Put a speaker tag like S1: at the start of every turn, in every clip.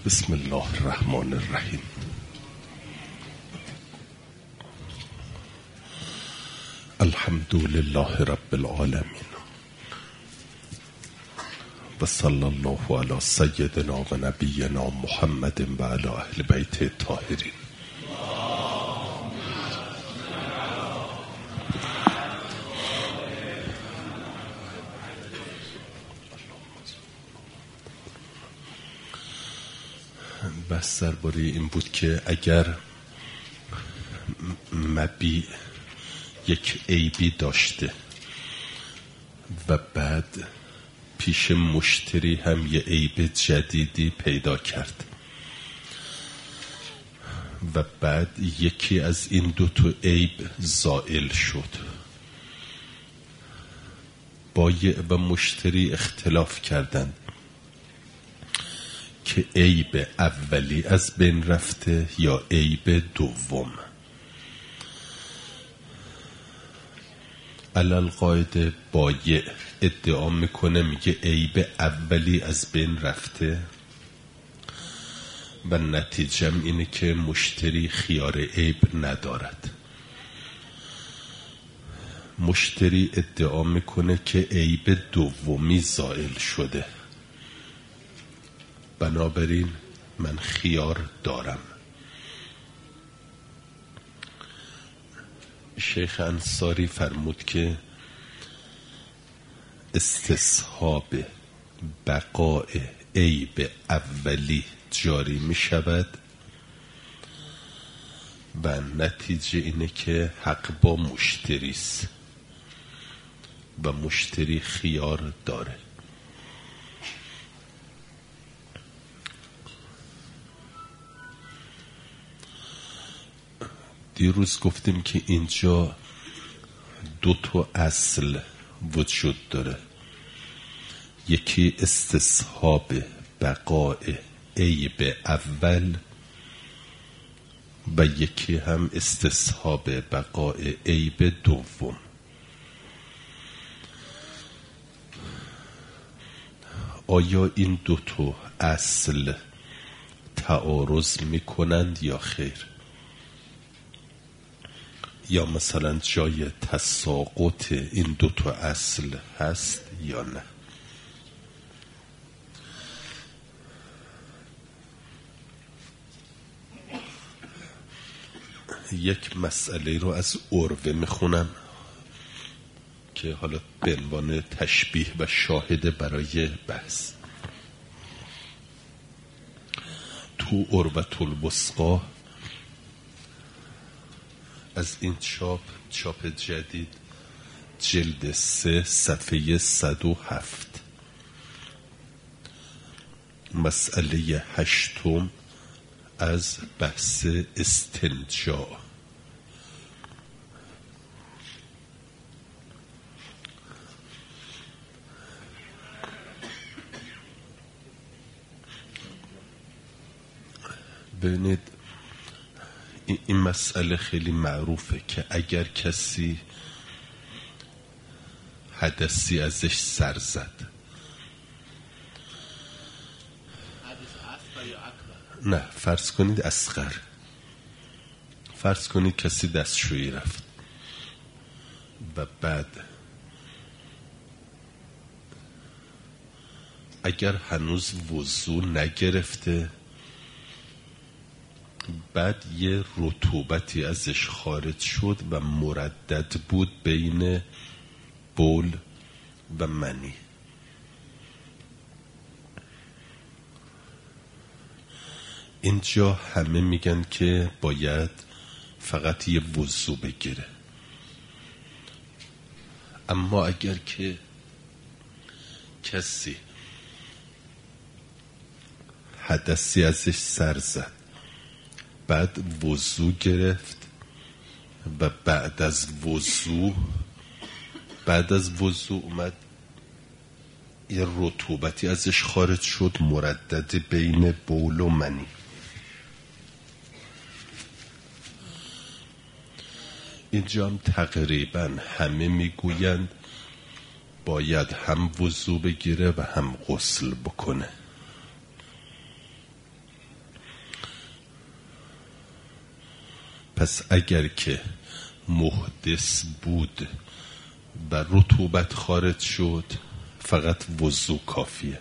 S1: بسم الله الرحمن الرحیم. الحمد لله رب العالمین و صلی الله علی سیدنا و نبینا محمد و علی اهل بیت الطاهرین. بحث درباره این بود که اگر مبیع یک عیبی داشته و بعد پیش مشتری هم یه عیب جدیدی پیدا کرد و بعد یکی از این دو تا عیب زائل شد، بایع و مشتری اختلاف کردند که عیب اولی از بین رفته یا عیب دوم. علالقاعده بایع ادعا میکنه، میگه عیب اولی از بین رفته و نتیجه اینه که مشتری خیار عیب ندارد. مشتری ادعا میکنه که عیب دومی زائل شده، بنابراین من خیار دارم. شیخ انصاری فرمود که استصحاب بقاء عیب اولی جاری می شود و نتیجه اینه که حق با مشتری است و مشتری خیار داره. دیروز گفتیم که اینجا دو تا اصل وجود داره، یکی استصحاب بقاء عیب اول و یکی هم استصحاب بقاء عیب دوم. آیا این دو تا اصل تعارض میکنند یا خیر؟ یا مثلا جای تساقط این دو تا اصل هست یا نه؟ یک مسئله رو از عروه میخونم که حالا به عنوان تشبیه و شاهد برای بحث. تو عروة الوثقی از این چاپ جدید جلد 3 صفحه 107 مسئله 8 از بحث استنجا. ببینید این مسئله خیلی معروفه که اگر کسی حدثی ازش سر زد، نه فرض کنید اصغر، فرض کنید کسی دستشویی رفت و بعد اگر هنوز وضو نگرفته، بعد یه رطوبتی ازش خارج شد و مردد بود بین بول و منی، اینجا همه میگن که باید فقط یه وضو بگیره. اما اگر که کسی حدثی ازش سر زد، بعد وضو گرفت و بعد از وضو اومد یه رطوبتی ازش خارج شد مردد بین بول و منی، اینجا هم تقریبا همه میگویند باید هم وضو بگیره و هم غسل بکنه. پس اگر که محدث بود و رطوبت خارج شد فقط وضو کافیه.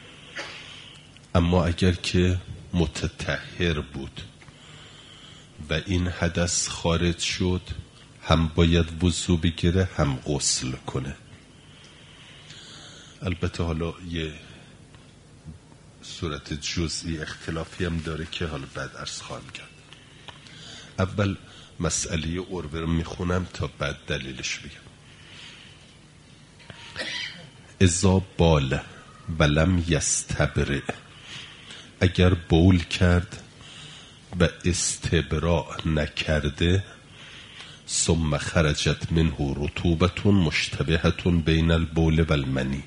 S1: اما اگر که متطهر بود و این حدث خارج شد هم باید وضو بگیره هم غسل کنه. البته حالا یه صورت جزئی اختلافی هم داره که حالا بعد عرض خواهم کرد. اول مسئله عروه رو میخونم تا بعد دلیلش بگم. اذا بال ولم یستبرئ، اگر بول کرد و استبراء نکرده، ثم خرجت منه رطوبت مشتبهة بین البول و المنی،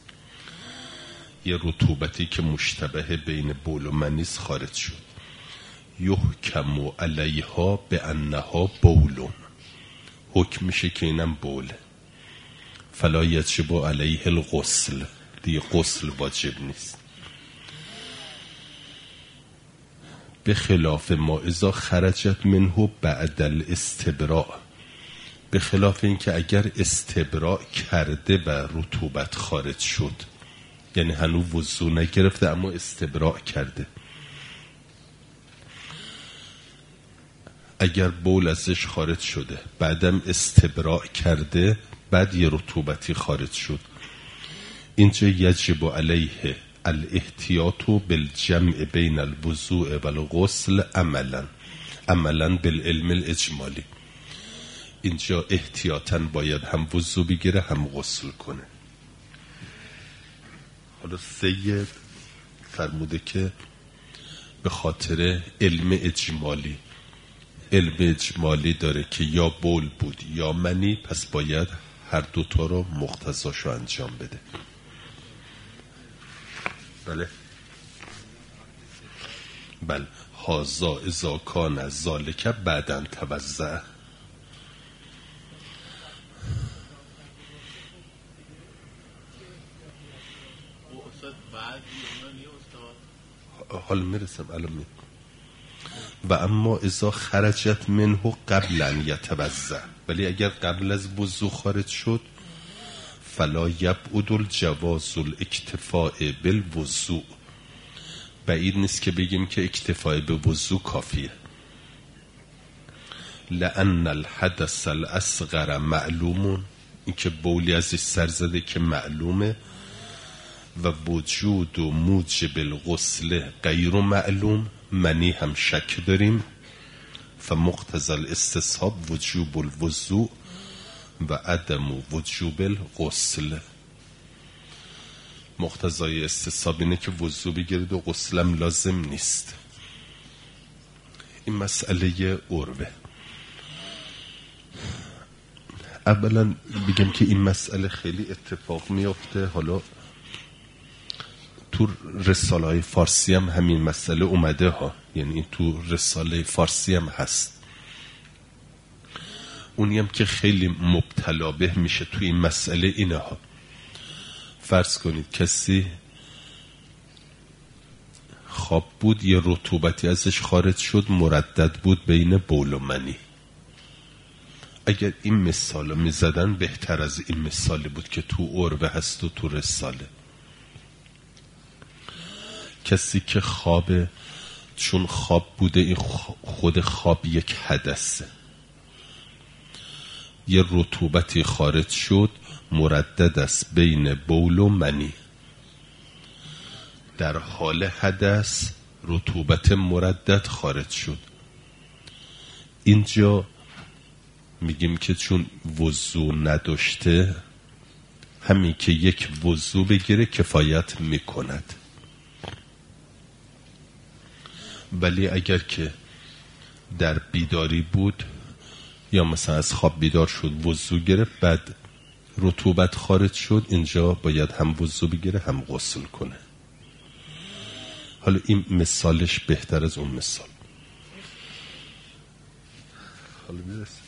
S1: یه رطوبتی که مشتبه بین بول و منیس خارج شد، یحکم علیها بانها بول، حکم میشه که اینم بوله، فلا یجب علیه الغسل، دیگه غسل واجب نیست. به خلاف ما اذا خرجت منه بعد الاستبراء، به خلاف این که اگر استبراء کرده و رطوبت خارج شد، یعنی هنوز وضو نگرفته اما استبراء کرده، اگر بول ازش خارج شده بعدم استبراء کرده بعد یه رطوبتی خارج شد، اینجا یجب علیه الاحتیاط بالجمع بین الوضوء و الغسل عملا بالعلم الاجمالی، اینجا احتیاطاً باید هم وضو بگیره هم غسل کنه. حالا سید فرموده که به خاطر علم اجمالی، علم اجمالی داره که یا بول بود یا منی، پس باید هر دوتا رو مقتضاشو انجام بده. بله هازا اذا کان ذالک بعداً توضع. حال میرسم الان. و اما اذا خرجت منه قبل ان یتوضع، ولی اگر قبل از وضو خارج شد، فلا یبعد الجواز الاکتفاء بالوضوء، بعید نیست که بگیم که اکتفای به وضو کافیه. لأن الحدث الاصغر معلوم، این که بولی ازش سر زده که معلومه، و وجود و موجب الغسل غیر معلوم، منی هم شک داریم، فمقتضى الاستصحاب وجوب الوضوء و عدم وجوب الغسل. مقتضای استصحاب اینه که وضو بگیرید و غسلم لازم نیست. این مسئله عروه. اولا بگم که این مسئله خیلی اتفاق میافته. حالا تو رساله های فارسی هم همین مسئله اومده ها، یعنی تو رساله فارسی هم هست. اونی هم که خیلی مبتلا به میشه تو این مسئله اینه ها. فرض کنید کسی خواب بود، یه رطوبتی ازش خارج شد، مردد بود بین بول و منی. اگر این مثال می زدن بهتر از این مثالی بود که تو عروه هست و تو رساله. کسی که خوابه، چون خواب بوده، این خود خواب یک حدثه، یه رطوبتی خارج شد، مردد است بین بول و منی. در حال حدث رطوبت مردد خارج شد، اینجا میگیم که چون وضو نداشته، همین که یک وضو بگیره کفایت میکند. ولی اگر که در بیداری بود یا مثلا از خواب بیدار شد، وضو گرفت، بعد رطوبت خارج شد، اینجا باید هم وضو بگیره هم غسل کنه. حالا این مثالش بهتر از اون مثال. حالا میرسه.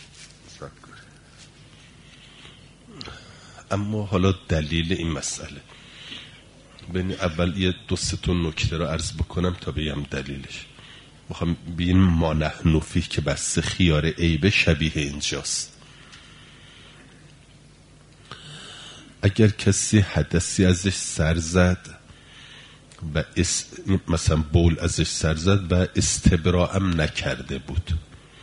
S1: اما حالا دلیل این مسئله، ببین اول یه دو سه تا نکته رو عرض بکنم تا بگم دلیلش. میخوام بین ما نحن فیه که بس خیار عیبه شبیه اینجاست. اگر کسی حدثی ازش سر زد و مثلا بول ازش سر زد و استبراءم نکرده بود،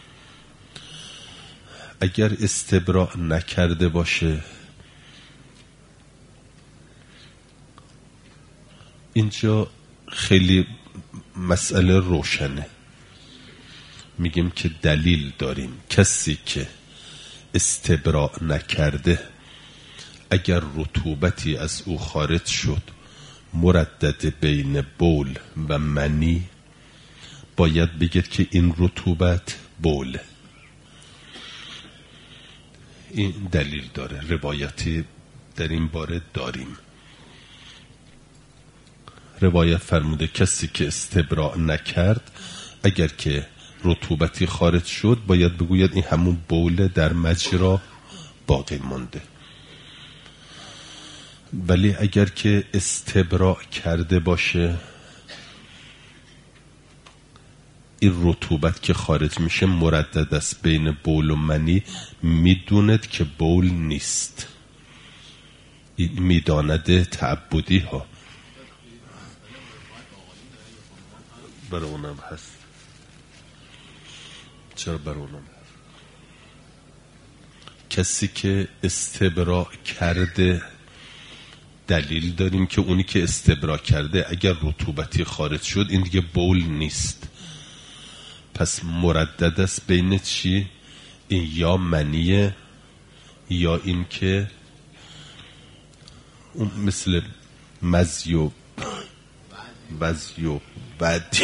S1: اگر استبراء نکرده باشه اینجا خیلی مسئله روشنه. میگیم که دلیل داریم کسی که استبراء نکرده اگر رطوبتی از او خارج شد مردد بین بول و منی، باید بگید که این رطوبت بوله. این دلیل داره، روایتی در این باره داریم. روایت فرموده کسی که استبراء نکرد اگر که رطوبتی خارج شد باید بگوید این همون بوله در مجرا باقی مانده. ولی اگر که استبراء کرده باشه این رطوبت که خارج میشه مردد است بین بول و منی، میدوند که بول نیست. این میدانده تعبدی ها برای اونم هست. چرا برای اونم هست؟ کسی که استبراء کرده دلیل داریم که اونی که استبراء کرده اگر رطوبتی خارج شد این دیگه بول نیست، پس مردد است بین چی؟ این یا منیه یا این که اون مثل مزی و بدی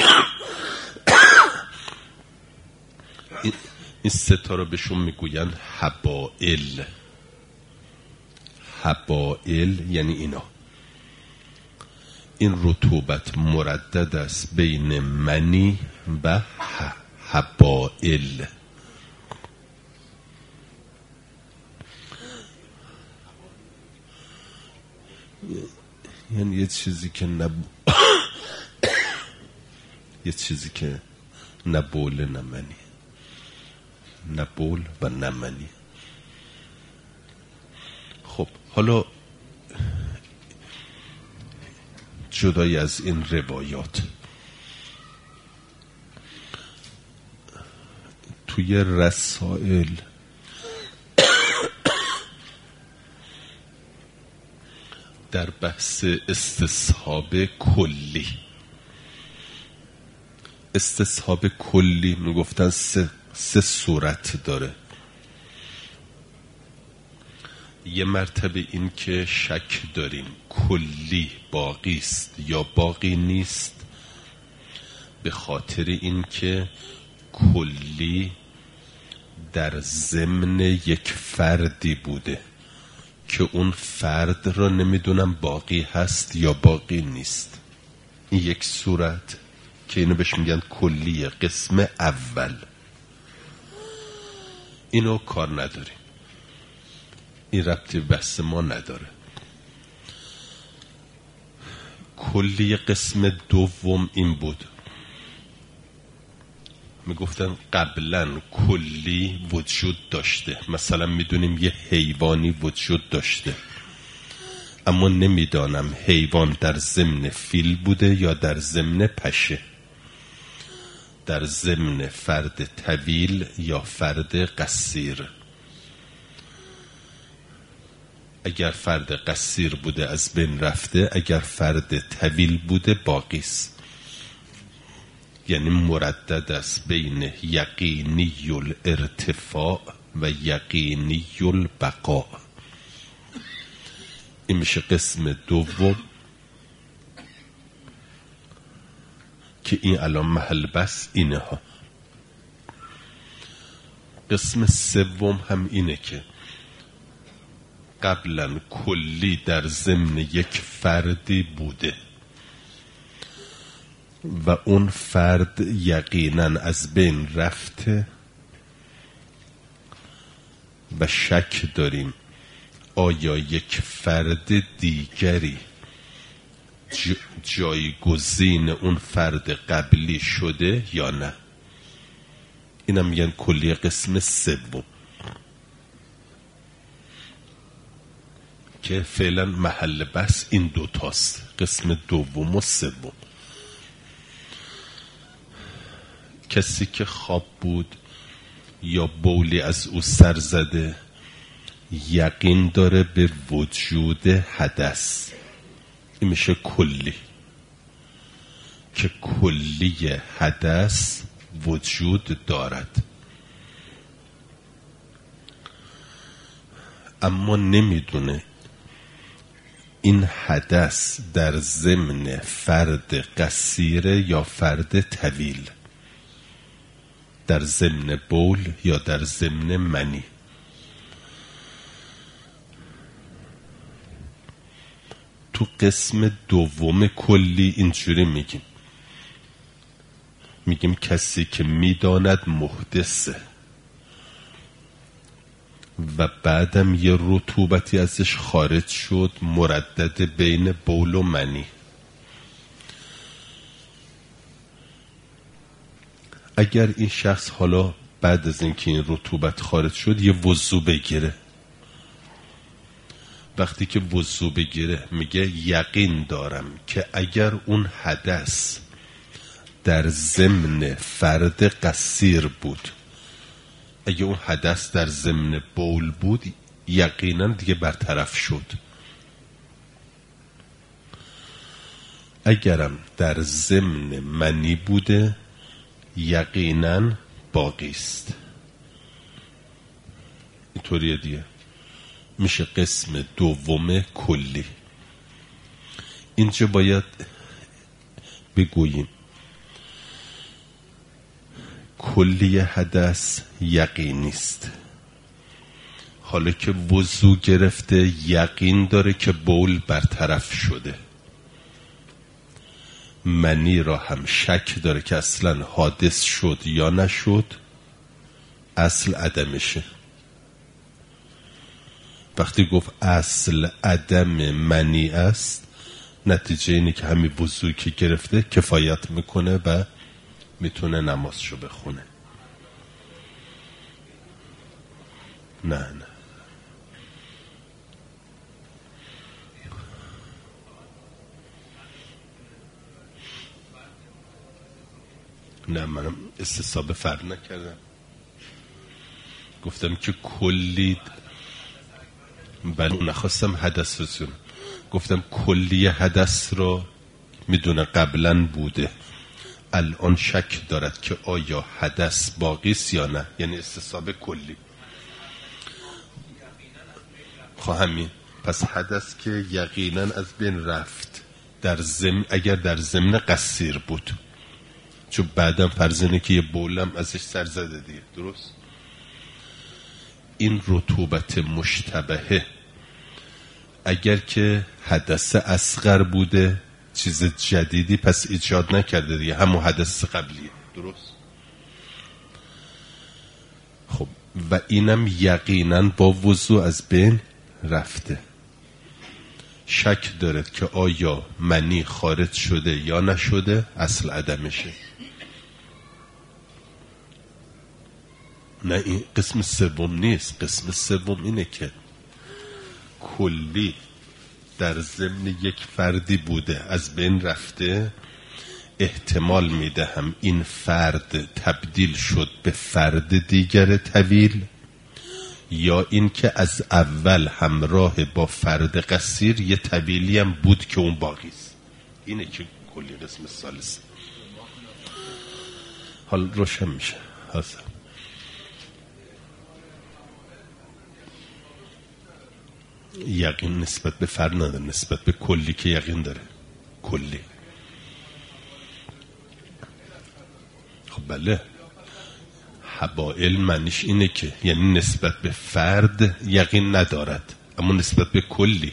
S1: این ستا رو بهشون میگوین حبائل. حبائل یعنی اینا. این رطوبت مردد است بین منی و حبائل. یعنی یه چیزی که یه چیزی که نه بول نه منی، نه بول و نه منی. خب حالا جدای از این روایات توی رسائل در بحث استصحاب کلی، استصحاب کلی میگفتن سه صورت داره. یه مرتبه این که شک داریم کلی باقی است یا باقی نیست، به خاطر این که کلی در ضمن یک فردی بوده که اون فرد را نمیدونم باقی هست یا باقی نیست. این یک صورت که اینو بهش میگن کلیه، قسم اول. اینو کار نداریم، این ربطی بحث ما نداره. کلی قسم دوم این بود، میگفتن قبلا کلی وجود داشته، مثلا میدونیم یه حیوانی وجود داشته اما نمیدانم حیوان در ضمن فیل بوده یا در ضمن پشه، در ضمن فرد طویل یا فرد قصیر. اگر فرد قصیر بوده از بین رفته، اگر فرد طویل بوده باقی است. یعنی مردد است بین یقینی الارتفاع و یقینی البقاء. این میشه قسم دوم که این الان محل بس اینه ها. قسم سوم هم اینه که قبلا کلی در ضمن یک فردی بوده و اون فرد یقینا از بین رفته و شک داریم آیا یک فرد دیگری جایگزین اون فرد قبلی شده یا نه. اینم میگن کلیه. قسم سوم که فعلا محل بحث این دوتاست، قسم دوم و سوم. کسی که خواب بود یا بولی از او سر زده یقین داره به وجود حدث، این میشه کلی، که کلی حدث وجود دارد، اما نمیدونه این حدث در ضمن فرد قصیر یا فرد طویل، در ضمن بول یا در ضمن منی. تو قسم دوم کلی اینجوری میگیم کسی که میداند محدثه و بعدم یه رطوبتی ازش خارج شد مردد بین بول و منی. اگر این شخص حالا بعد از اینکه این رطوبت خارج شد یه وضو بگیره، وقتی که وضو بگیره میگه یقین دارم که اگر اون حدث در ضمن فرد قصیر بود، اگه اون حدث در ضمن بول بود یقینا دیگه برطرف شد، اگرم در ضمن منی بوده یقینا باقی است. اینطوریه دیگه، میشه قسم دوم کلی. اینجا باید بگوییم کلی حدث یقینی است. حالا که وضو گرفته یقین داره که بول برطرف شده، منی را هم شک داره که اصلا حادث شد یا نشد، اصل عدمشه. وقتی گفت اصل عدم منی است، نتیجه اینه که همین وضوعی که گرفته کفایت میکنه و میتونه نمازشو بخونه. نه منم استصحاب فرد نکردم، گفتم که کلی، بله نخواستم حدث رسون، گفتم کلی حدث رو میدونه قبلا بوده، الان شک دارد که آیا حدث باقی است یا نه، یعنی استصحاب کلی. همین پس حدث که یقینا از بین رفت اگر در ضمن قصیر بود، چون بعدم فرض اینه که یه بولم ازش سر زده دیگه، درست؟ این رطوبت مشتبهه اگر که حدث اصغر بوده، چیز جدیدی پس ایجاد نکرده دیگه، همون حدث قبلیه، درست؟ خب و اینم یقینا با وضو از بین رفته، شک دارد که آیا منی خارج شده یا نشده، اصل عدمشه. نه این قسم سوم نیست. قسم سوم اینه که کلی در ضمن یک فردی بوده از بین رفته، احتمال میدهم این فرد تبدیل شد به فرد دیگر طویل، یا این که از اول همراه با فرد قصیر یه طویلی هم بود که اون باقی است. اینه که کلی قسم ثالث. حال روشن میشه. یقین نسبت به فرد نداره، نسبت به کلی که یقین داره. کلی خب بله، حبائل معنیش اینه که یعنی نسبت به فرد یقین ندارد، اما نسبت به کلی.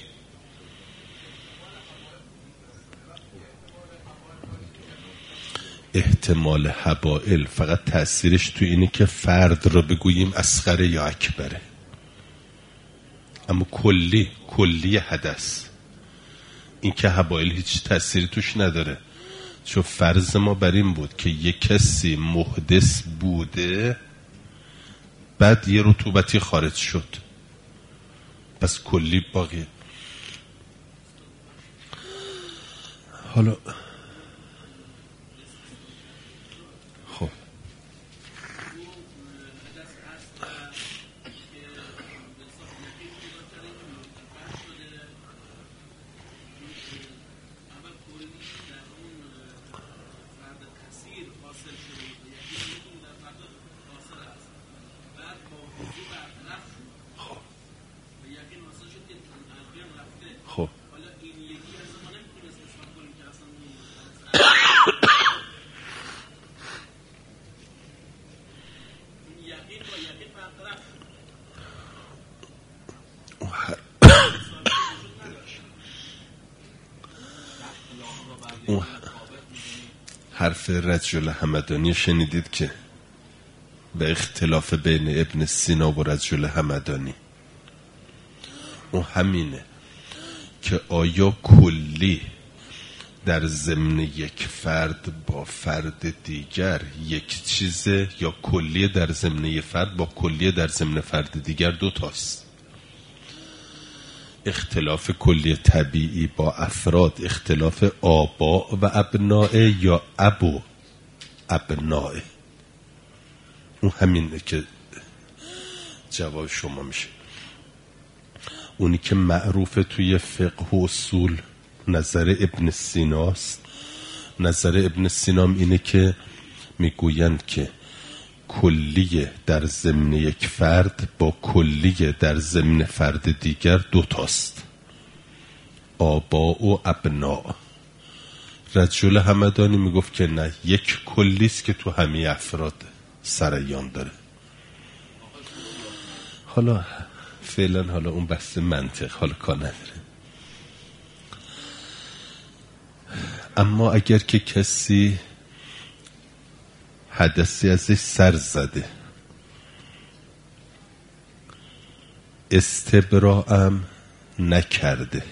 S1: احتمال حبائل فقط تأثیرش تو اینه که فرد رو بگوییم اصغر یا اکبره، اما کلی حدث این که حوائل هیچ تأثیری توش نداره، چون فرض ما بر این بود که یک کسی محدث بوده بعد یه رطوبتی خارج شد، پس کلی باقیه. حالا خب حرف رجل همدانی شنیدید که به اختلاف بین ابن سینا و رجل همدانی، اون همینه که آیا کلی در ضمن یک فرد با فرد دیگر یک چیزه یا کلی در ضمن یک فرد با کلی در ضمن فرد دیگر دو تاست. اختلاف کلی طبیعی با افراد اختلاف آبا و ابناء یا ابو ابناء، اون همینه که جواب شما میشه. اونی که معروف توی فقه و اصول نظر ابن سیناست. نظر ابن سینام اینه که میگویند که کلیه در ضمن یک فرد با کلیه در ضمن فرد دیگر دو تاست، آبا و ابنا. رجل همدانی میگفت که نه، یک کلیست که تو همه افراد سریان داره. حالا فعلا حالا اون بحث منطق حالا کار نداره. اما اگر که کسی حدثی ازش سر زده، استبراءم نکرده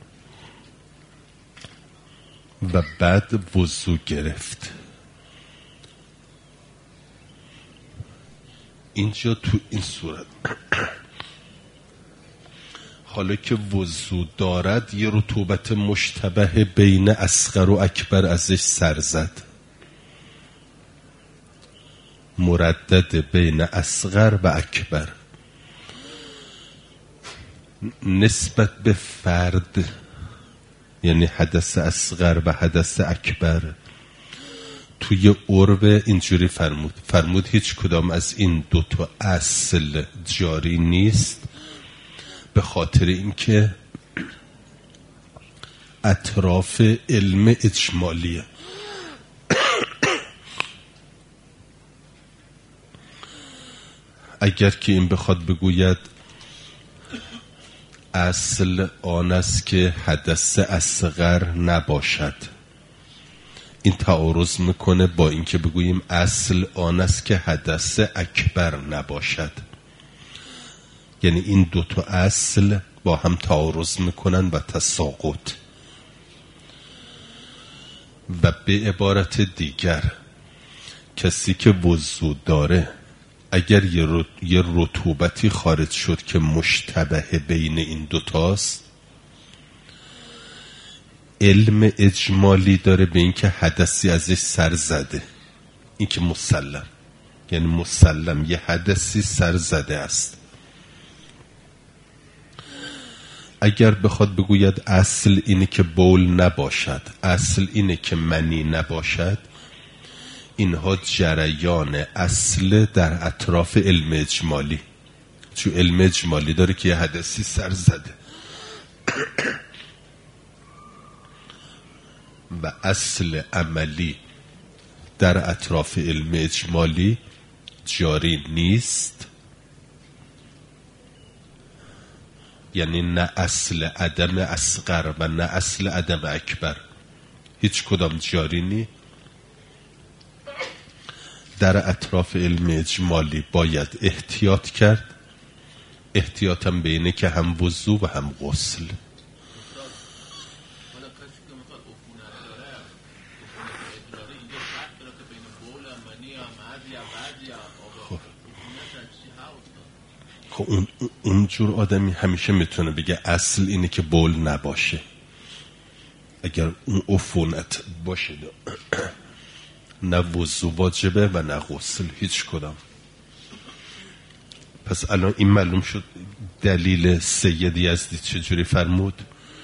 S1: و بعد وضو گرفت، اینجا تو این صورت حالا که وضو دارد یه رطوبت مشتبه بین اصغر و اکبر ازش سر زد، مردد بین اصغر و اکبر نسبت به فرد، یعنی حدث اصغر و حدث اکبر. توی عرب اینجوری فرمود هیچ کدام از این دوتا اصل جاری نیست، به خاطر اینکه اطراف علم اجمالیه. اگر که این بخواد بگوید اصل آن است که حدث اصغر نباشد، این تعارض میکنه با اینکه بگوییم اصل آن است که حدث اکبر نباشد. یعنی این دو تا اصل با هم تعارض میکنن و تساقط. و به عبارت دیگر کسی که وضو داره اگر یه رطوبتی خارج شد که مشتبه بین این دوتاست، علم اجمالی داره به این که حدثی ازش سر زده، این که مسلم، یعنی مسلم یه حدثی سر زده است. اگر بخواد بگوید اصل اینه که بول نباشد، اصل اینه که منی نباشد، اینها جریان اصل در اطراف علم اجمالی، چون علم اجمالی داره که یه حدثی سر زده و اصل عملی در اطراف علم اجمالی جاری نیست. یعنی نه اصل عدم اصغر و نه اصل عدم اکبر، هیچ کدام جاری نیست. در اطراف علم اجمالی باید احتیاط کرد، احتیاطم بینه که هم وضو و هم غسل.
S2: حالا
S1: خب اون جور آدمی همیشه میتونه بگه اصل اینه که بول نباشه. اگر اون عفونت باشه نه وضو واجبه و نه غسل، هیچ کدام. پس الان این معلوم شد دلیل سید یزدی چجوری فرمود.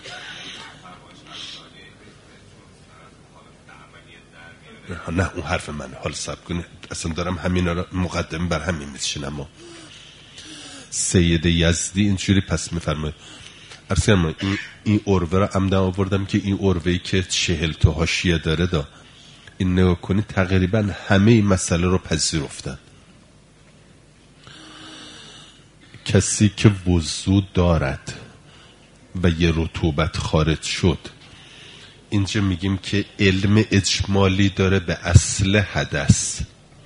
S1: نه اون حرف منه، حال سب کنه، اصلا دارم همین را مقدم بر همین میشینم. ما سید یزدی اینجوری پس میفرماید. ارسیان این عروه را عمدن آوردم که این عروه‌ای که 40 تا حاشیه داره این نگاه کنی تقریبا همه این مسئله رو پذیرفتن. کسی که وضو دارد و یه رطوبت خارج شد، اینجا میگیم که علم اجمالی داره به اصل حدث.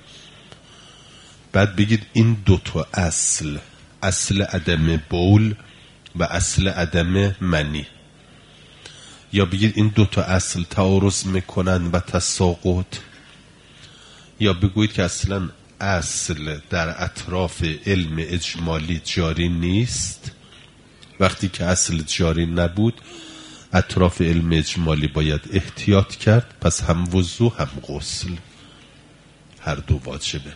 S1: بعد بگید این دوتا اصل عدم بول و اصل عدم منی، یا بگید این دوتا اصل تعارض میکنن و تساقط، یا بگویید که اصلا اصل در اطراف علم اجمالی جاری نیست. وقتی که اصل جاری نبود اطراف علم اجمالی باید احتیاط کرد، پس هم وضو هم غسل هر دو واجبه.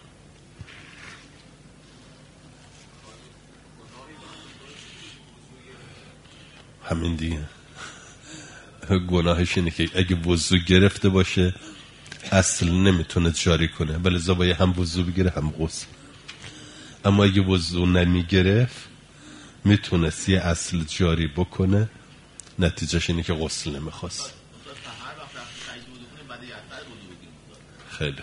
S1: همین دیگه. گناهش اینه که اگه وضو گرفته باشه اصل نمیتونه جاری کنه، ولی زبایی هم وضو بگیره هم غسل. اما اگه وضو نمی گرفت میتونست یه اصل جاری بکنه، نتیجهش اینه که غسل نمیخواست. خیلی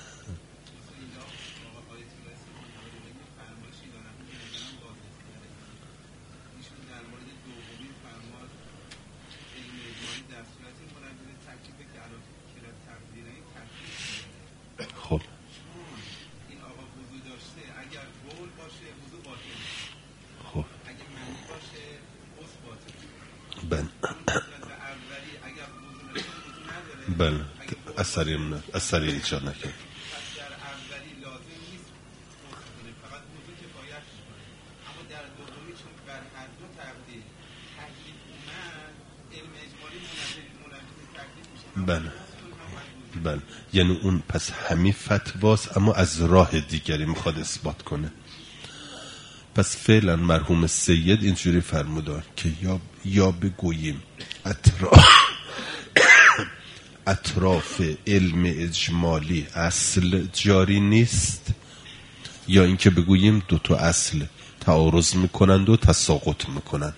S1: خب خب بله اثری ایجاد نکرد. بله یعنی اون پس همین فتواست اما از راه دیگری میخواد اثبات کنه. پس فعلا مرحوم سید اینجوری فرمودن که یا بگوییم اطراف علم اجمالی اصل جاری نیست، یا اینکه بگوییم دو تا اصل تعارض میکنند و تساقط میکنند.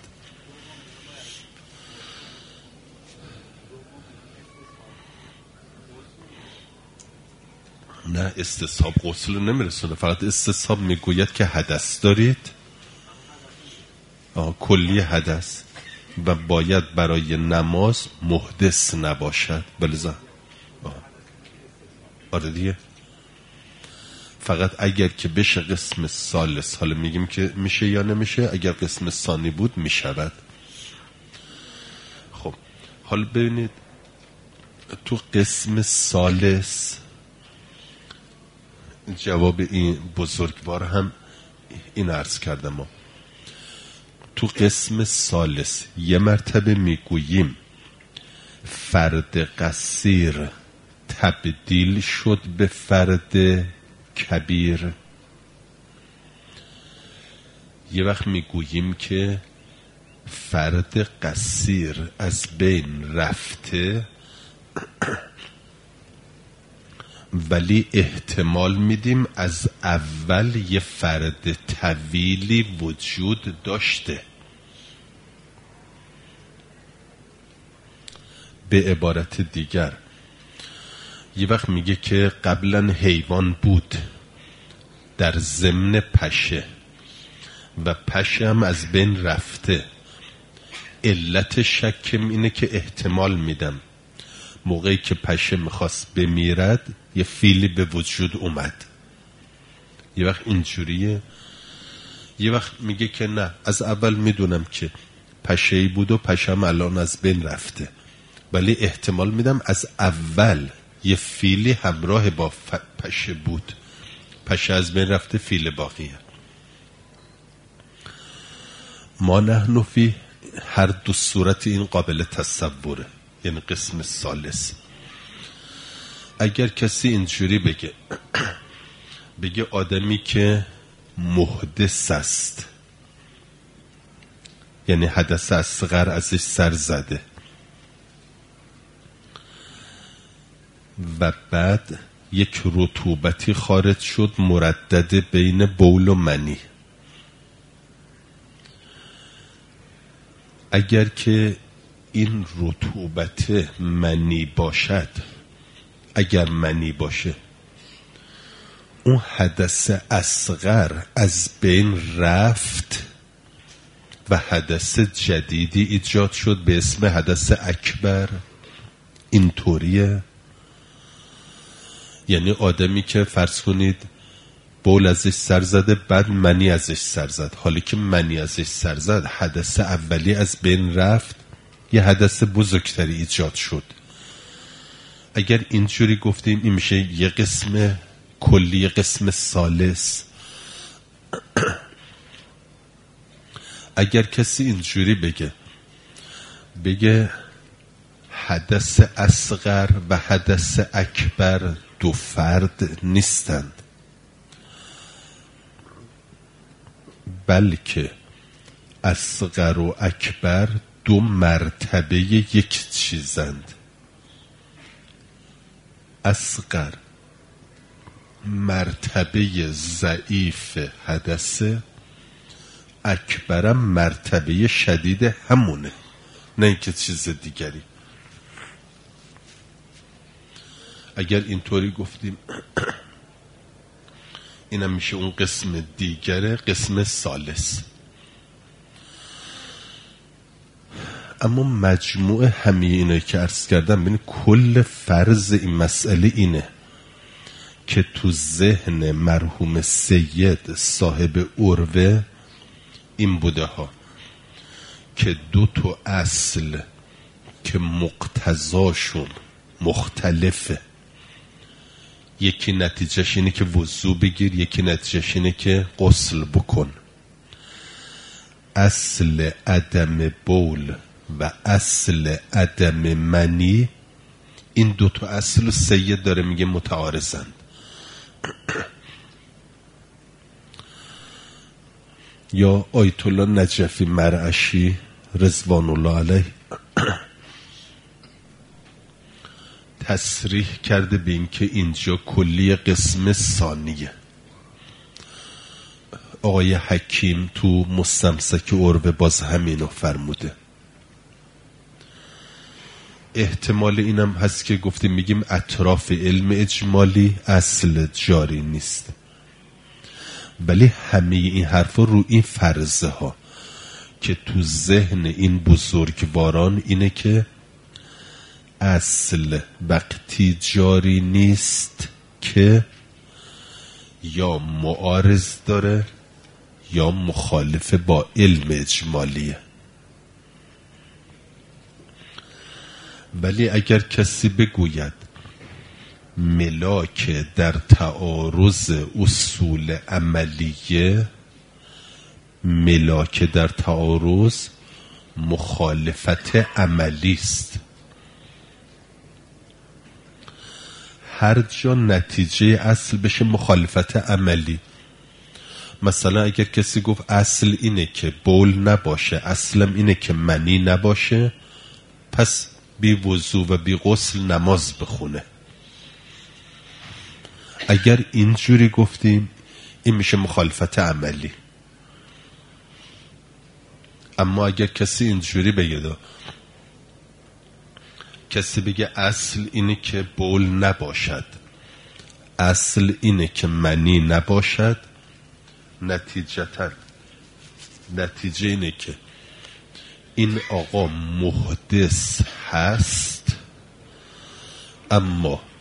S1: نه استصحاب غسل رو نمیرسونه، فقط استصحاب میگوید که حدث دارید، کلی حدث، و باید برای نماز محدث نباشد. بلزا آره دیگه، فقط اگر که بشه قسم ثالث، حالا میگیم که میشه یا نمیشه، اگر قسم ثانی بود میشود. خب حالا ببینید تو قسم ثالث جواب این بزرگوار هم این عرض کردم. ما تو قسم ثالث یه مرتبه میگوییم فرد قصیر تبدیل شد به فرد کبیر، یه وقت میگوییم که فرد قصیر از بین رفته ولی احتمال میدیم از اول یه فرد طویلی وجود داشته. به عبارت دیگر یه وقت میگه که قبلا حیوان بود در ضمن پشه و پشه هم از بین رفته. علت شکم اینه که احتمال میدم موقعی که پشه میخواست بمیرد یه فیلی به وجود اومد. یه وقت اینجوریه، یه وقت میگه که نه از اول میدونم که پشه‌ای بود و پشه هم الان از بین رفته، ولی احتمال میدم از اول یه فیلی همراه با پشه بود، پشه از بین رفته، فیل باقیه. ما نحن فی، هر دو صورت این قابل تصوره، یعنی قسم ثالث. اگر کسی اینجوری بگه آدمی که محدث است، یعنی حدث اصغر ازش سر زده و بعد یک رطوبتی خارج شد مردد بین بول و منی، اگر که این رطوبت منی باشد، اگر منی باشه، اون حدث اصغر از بین رفت و حدث جدیدی ایجاد شد به اسم حدث اکبر. اینطوریه. یعنی آدمی که فرض کنید بول ازش سر زده، بعد منی ازش سر زد، حالی که منی ازش سر زد حدث اولی از بین رفت، یه حدث بزرگتری ایجاد شد. اگر اینجوری گفتیم این میشه یه قسم کلی، یه قسم ثالث. اگر کسی اینجوری بگه حدث اصغر و حدث اکبر دو فرد نیستند، بلکه اصغر و اکبر دو مرتبه یک چیزند. اصغر مرتبه ضعیف حدثه، اکبرم مرتبه شدید همونه، نه اینکه چیز دیگری. اگر اینطوری گفتیم اینم میشه اون قسم دیگره، قسم ثالث. اما مجموع همه اینایی که عرض کردم، ببین کل فرض این مسئله اینه که تو ذهن مرحوم سید صاحب عروه این بوده ها که دو تا اصل که مقتضاشون مختلفه، یکی نتیجهش اینه که وضو بگیر، یکی نتیجهش اینه که غسل بکن. اصل عدم بول و اصل عدم منی، این دو تا اصل و سید داره میگه متعارضند. یا آیت الله نجفی مرعشی رضوان الله علیه تصریح کرده به این که اینجا کلی قسم ثانیه. آقای حکیم تو مستمسک عروه باز همینو فرموده. احتمال اینم هست که گفتیم میگیم اطراف علم اجمالی اصل جاری نیست، ولی همه این حرفا رو این فرضه ها که تو ذهن این بزرگواران اینه که اصل وقتی جاری نیست که یا معارض داره یا مخالف با علم اجمالیه. ولی اگر کسی بگوید ملاک در تعارض اصول عملیه، ملاک در تعارض مخالفت عملی است. هر جا نتیجه اصل بشه مخالفت عملی. مثلا اگر کسی گفت اصل اینه که بول نباشه، اصلم اینه که منی نباشه، پس بی وضو و بی غسل نماز بخونه. اگر اینجوری گفتیم این میشه مخالفت عملی. اما اگر کسی اینجوری بگه، کسی بگه اصل اینه که بول نباشد، اصل اینه که منی نباشد، نتیجه اینه که این آقا محدث هست اما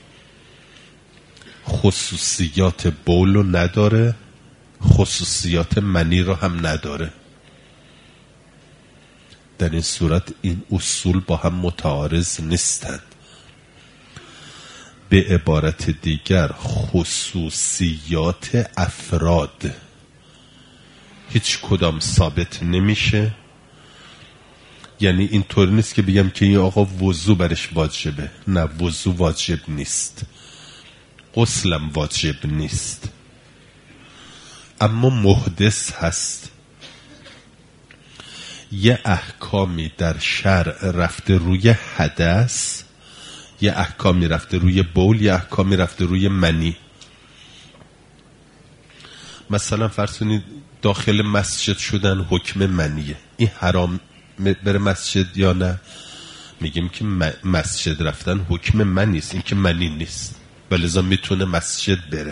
S1: خصوصیات بولو نداره، خصوصیات منی رو هم نداره. در این صورت این اصول با هم متعارض نیستند. به عبارت دیگر خصوصیات افراد هیچ کدام ثابت نمیشه. یعنی اینطور نیست که بگم که این آقا وضو برش واجبه، نه وضو واجب نیست، غسلم واجب نیست، اما محدث هست. یه احکامی در شرع رفته روی حدث، یه احکامی رفته روی بول، یه احکامی رفته روی منی. مثلا فرض کنید داخل مسجد شدن حکم منیه، این حرام بره مسجد یا نه؟ میگیم که مسجد رفتن حکم منی است، این که منی نیست و لذا میتونه مسجد بره.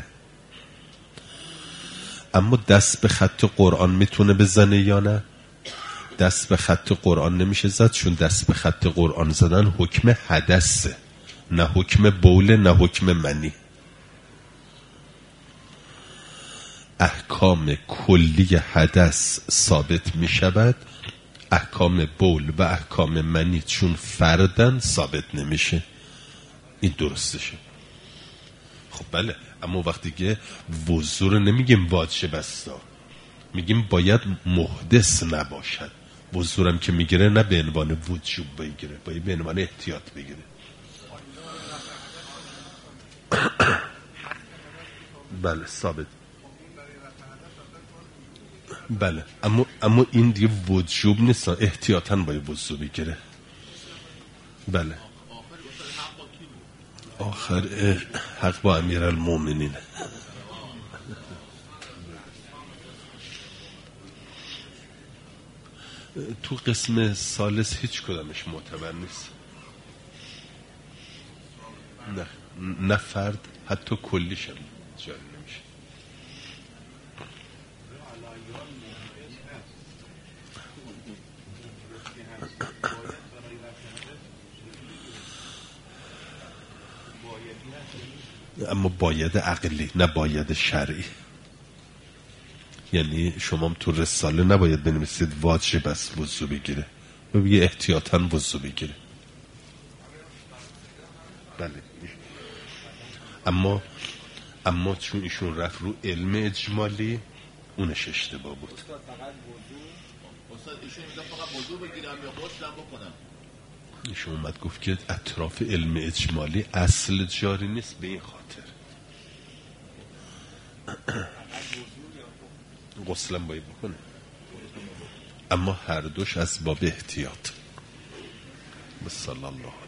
S1: اما دست به خط قرآن میتونه بزنه یا نه؟ دست به خط قرآن نمیشه زد، چون دست به خط قرآن زدن حکم حدثه، نه حکم بول، نه حکم منی. احکام کلی حدث ثابت می شود، احکام بول و احکام منی چون فردن ثابت نمیشه. این درستشه. خب بله، اما وقتی که وضو رو نمیگیم واجب است، میگیم باید محدث نباشد. وضو هم که میگیره نه به عنوان وجوب بگیره، باید به عنوان احتیاط بگیره. بله ثابت. بله اما این دیگه وجوب نیست، احتیاطاً باید وضو بگیره. بله آخر حق با امیرالمومنین. تو قسم ثالث هیچ کدامش معتبر نیست، نه فرد، حتی کلیش هم جاری نمیشه. اما باید عقلی، نه باید شرعی. یعنی شما تو رساله نباید بنویسید واجب است وضو بگیره، بگید احتیاطاً وضو بگیره. بله. اما چون ایشون رفت رو علم اجمالی، اونش اشتباه بود. ایشون اومد گفت که اطراف علم اجمالی اصل جاری نیست، به این خاطر غسلم باید بکنه، اما هر دوش از باب احتیاط. صلی الله